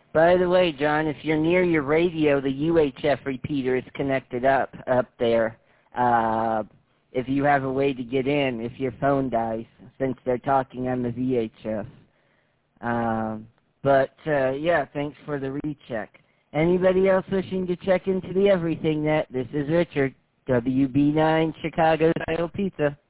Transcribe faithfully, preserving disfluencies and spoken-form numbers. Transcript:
By the way, John, if you're near your radio, the U H F repeater is connected up up there. Uh, if you have a way to get in, if your phone dies, since they're talking on the V H F. Um, but, uh, yeah, thanks for the recheck. Anybody else wishing to check into the Everything Net? This is Richard, W B nine Chicago Style Pizza.